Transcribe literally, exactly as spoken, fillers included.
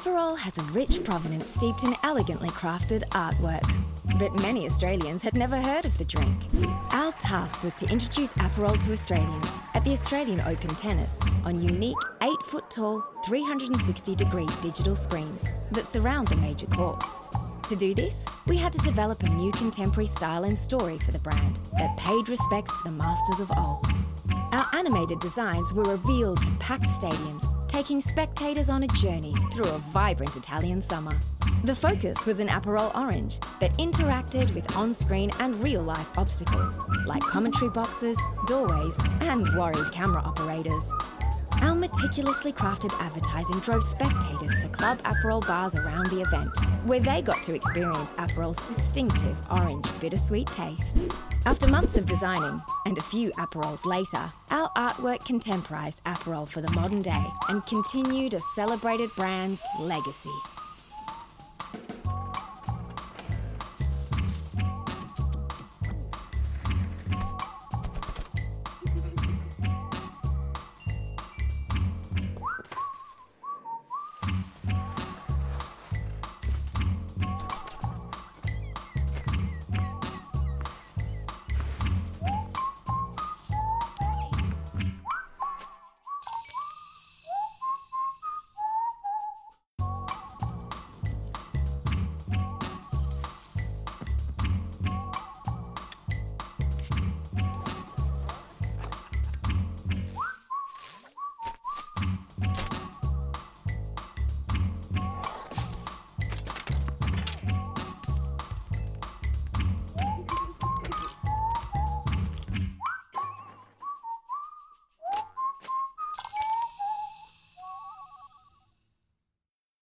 Aperol has a rich provenance steeped in elegantly crafted artwork. But many Australians had never heard of the drink. Our task was to introduce Aperol to Australians at the Australian Open Tennis on unique eight foot tall, three hundred sixty degree digital screens that surround the major courts. To do this, we had to develop a new contemporary style and story for the brand that paid respects to the masters of old. Our animated designs were revealed to packed stadiums, taking spectators on a journey through a vibrant Italian summer. The focus was an Aperol Orange that interacted with on-screen and real-life obstacles, like commentary boxes, doorways, and worried camera operators. Our meticulously crafted advertising drove spectators to Club Aperol bars around the event, where they got to experience Aperol's distinctive orange bittersweet taste. After months of designing, and a few Aperols later, our artwork contemporised Aperol for the modern day and continued a celebrated brand's legacy.